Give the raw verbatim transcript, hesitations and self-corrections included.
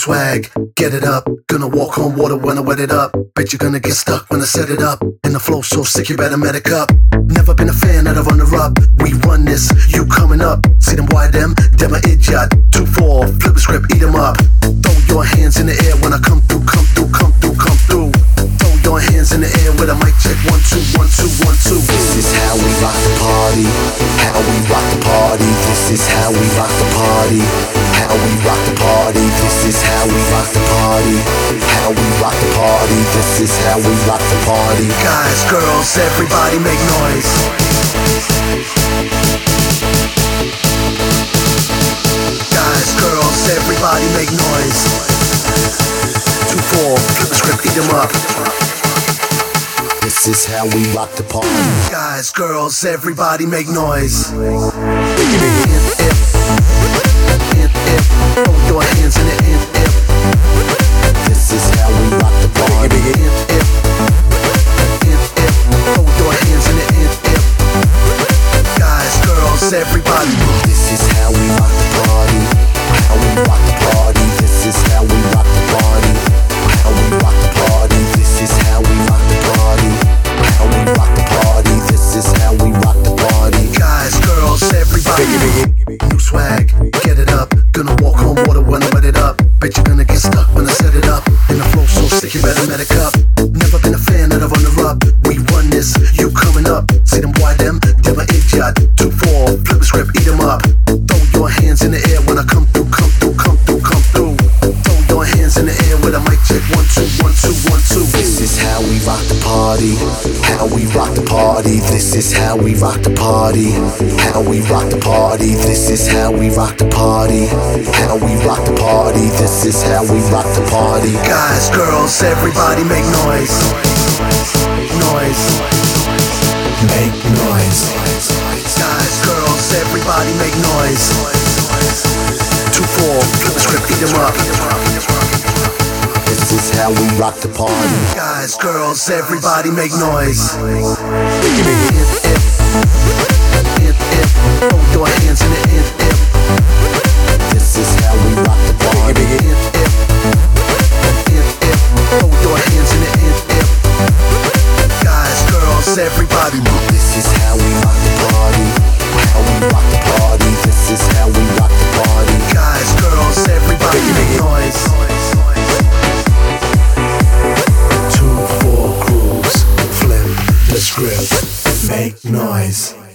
swag, get it up. Gonna walk on water when I wet it up. Bet you're gonna get stuck when I set it up. And the flow so sick you better medic up. Never been a fan of the runner-up. We run this, you coming up. See them why them, them a idiot. Two four, flip the script, eat them up. Throw your hands in the air when I come through, come through, come through, come through. Throw your hands in the air with a mic check. One two, one two, one two. This is how we rock the party. How we rock the party. This is how we rock the party. How we rock the party. This is how we rock the party. How we rock the party. This is how we rock the party. Guys, girls, everybody make noise. Guys, girls, everybody make noise. Two four, flip the script, eat them up. This is how we rock the party. Guys, girls, everybody make noise. Throw your hands in the air. This is how we rock the party. Throw your hands in the air. Guys, girls, everybody. This is how we rock the party. How we rock the party. This is how we rock the party. How we rock the party. This is how we rock the party. How we rock the party. This is how we rock the party. Guys, girls, everybody. New swag, get it up. Gonna walk on water when I wet it up. Bet you're gonna get stuck when I set it up. And the flow so sick you better medic up. Never been a fan of the runner-up. We run this, you coming up. See them why them, them a idiot. Two four, flip the script, eat them up. Throw your hands in the air when I come through, come through, come through, come through. Throw your hands in the air with a mic check. One two, one two, one two. This is how we rock the party. How we rock the party. This is how we rock the party. How we rock the party. This is how we rock the party. How we rock the party. This is how we rock the party. Guys, girls, everybody make noise. Noise. Make noise. Guys, girls, everybody make noise. Two four, flip the script, eat them up. This is how we rock the party. Guys, girls, everybody make noise. Throw your hands in the air. This is how we rock the party. Throw your hands in the air. Guys, girls, everybody move. This is how we rock the party. How we rock the party. This is how we rock the party. Guys, girls, everybody make noise. Two, four grooves, flip the script, make noise.